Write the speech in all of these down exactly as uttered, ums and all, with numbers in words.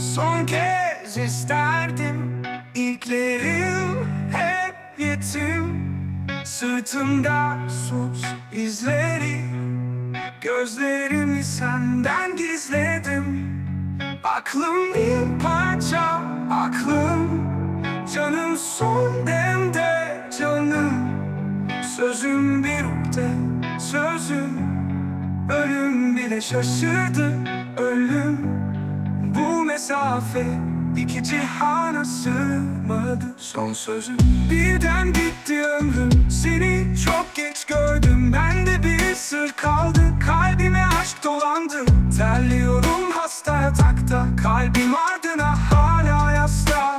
Son kez isterdim. İlklerim hep yetim. Sırtımda sus izleri. Gözlerimi senden gizledim. Aklım bir parça, aklım. Canım son demde canım. Sözüm bir ukde, sözüm. Ölüm bile şaşırdı, ölüm. Bu mesafe iki cihana sığmadı. Son sözüm. Birden bitti ömrüm. Seni çok geç gördüm. Bende bir sır kaldı. Kalbime aşk dolandı. Terliyorum hasta yatakta. Kalbim ardına hala yasta.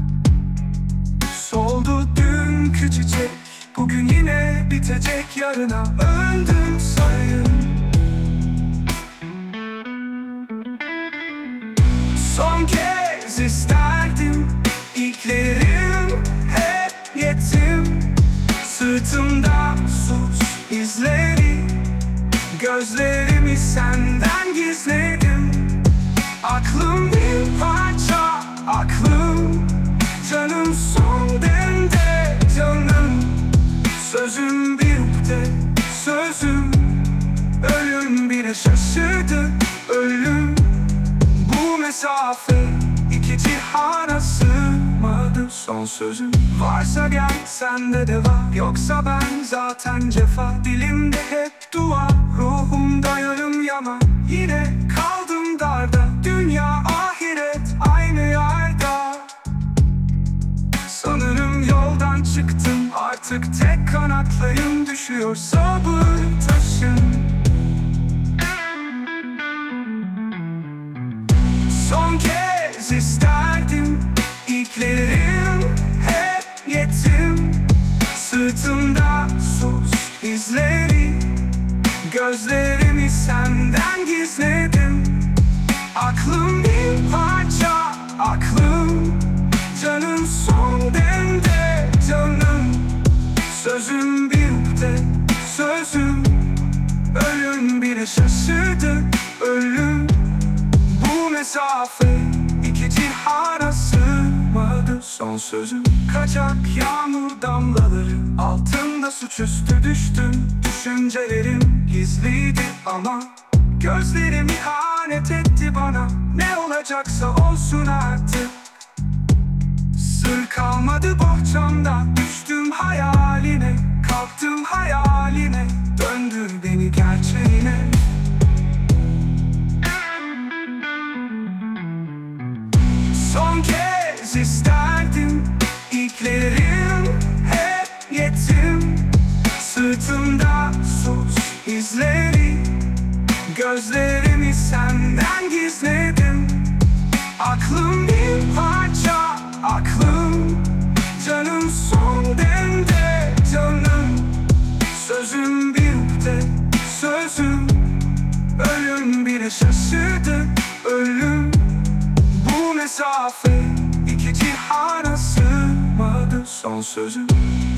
Soldu dünkü çiçek. Bugün yine bitecek yarına. Öldüm sayın. Son kez isterdim. İlklerim hep yetim. Sırtımda sus izleri. Gözlerimi senden gizledim. Aklım bir parça, aklım. Canım son demde canım. Sözüm bir ukde, sözüm. Ölüm bile şaşırdı, ölüm. Bu mesafe iki cihana sığmadı. Son sözüm. Varsa gel sende de var. Yoksa ben zaten cefa. Dilimde hep dua. Ruhumda yarım yana. Yine kaldım darda. Dünya ahiret aynı yerde. Sanırım yoldan çıktım. Artık tek kanatlayım. Düşüyor sabır taşım. Son kez isterdim. İlklerim hep yetim. Sırtımda sus izleri. Gözlerimi senden gizledim. Aklım bir parça, aklım. Canım son demde canım. Sözüm bir ukde, sözüm. Ölüm bile şaşırdı, ölüm. Bu mesafe iki cihana sığmadı. Son sözüm. Kaçak yağmur damlaları altında suçüstü düştüm. Düşüncelerim gizliydi ama gözlerim ihanet etti bana. Ne olacaksa olsun artık. Sır kalmadı bohçamda. Düştüm hayaline, kalktım hayaline. Döndür beni gerçeğine. Son kez isterdim. İlklerim hep yetim. Sırtımda sus izleri. Gözlerimi senden gizledim. Aklım bir parça, aklım. Canım son demde canım. Sözüm bir ukde, sözüm. Ölüm bile şaşırdı, ölüm. Bu mesafe iki cihana sığmadı. Son sözüm.